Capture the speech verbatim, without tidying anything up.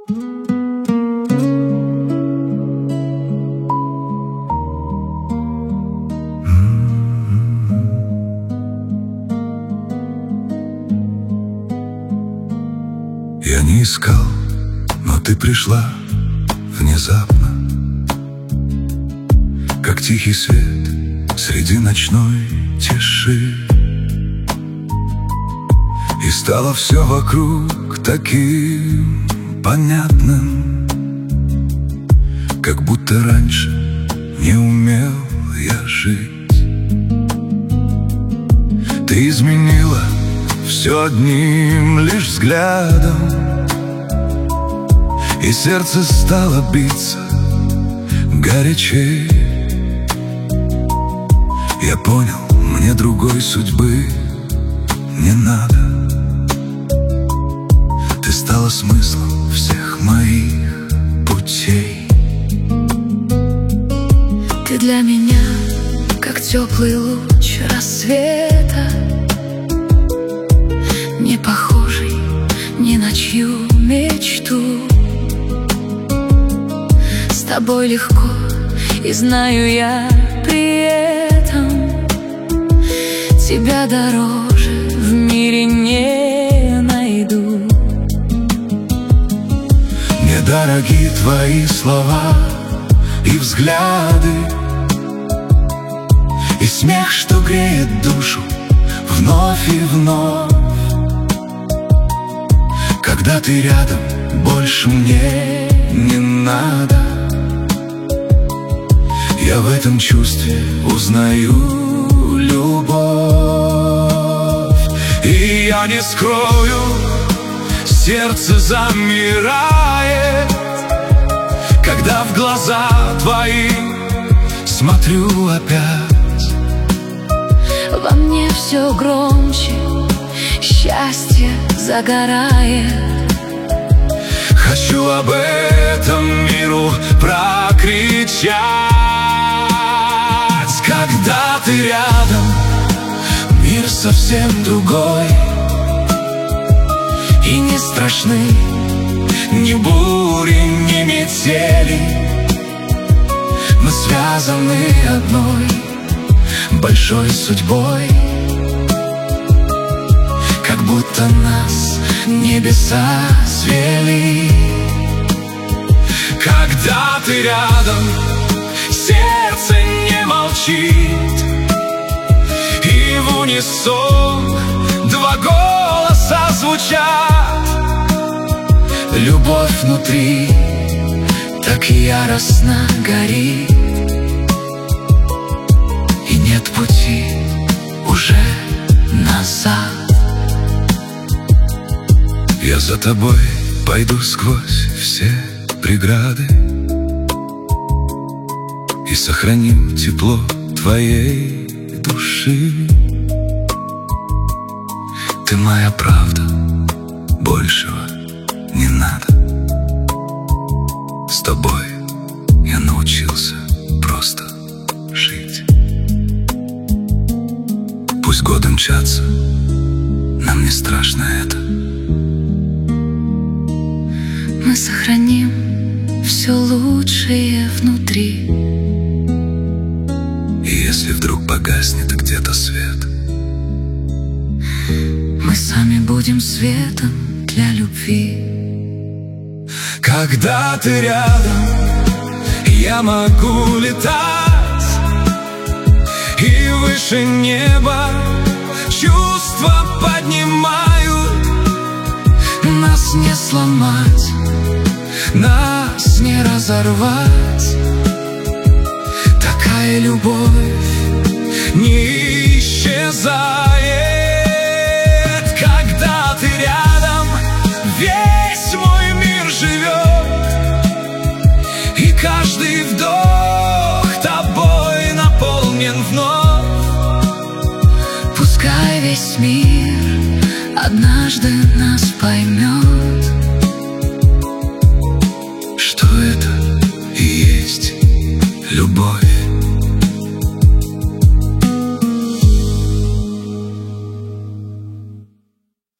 Я не искал, но ты пришла внезапно, как тихий свет среди ночной тиши. И стало все вокруг таким понятным, как будто раньше не умел я жить. Ты изменила все одним лишь взглядом, и сердце стало биться горячей. Я понял, мне другой судьбы не надо. Ты стала смыслом всех моих путей. Ты для меня как теплый луч рассвета, не похожий ни на чью мечту. С тобой легко, и знаю я при этом, тебя дороже в мире не найду. Мне дороги твои слова и взгляды, и смех, что греет душу вновь и вновь. Когда ты рядом, больше мне не надо. Я в этом чувстве узнаю любовь. И я не скрою, сердце замирает, когда в глаза твои смотрю опять. Во мне все громче счастье загорает. Хочу об этом миру прокричать. Когда ты рядом, мир совсем другой, и не страшны ни бури, ни метели. Мы связаны одной большой судьбой, как будто нас небеса свели. Когда ты рядом, сердце не молчит, и в унисон два голоса звучат. Любовь внутри так яростно горит, и нет пути уже назад. Я за тобой пойду сквозь все преграды и сохраним тепло твоей души. Ты моя правда, большего не надо. С тобой я научился просто жить. Пусть годы мчатся, нам не страшно это. Мы сохраним все лучшее внутри. И если вдруг погаснет где-то свет, мы сами будем светом для любви. Когда ты рядом, я могу летать, и выше неба чувства поднимаю. Нас не сломать, нас не разорвать. Такая любовь не исчезает. Когда ты рядом, весь мой мир живет, и каждый вдох тобой наполнен вновь. Пускай весь мир однажды нас поймет.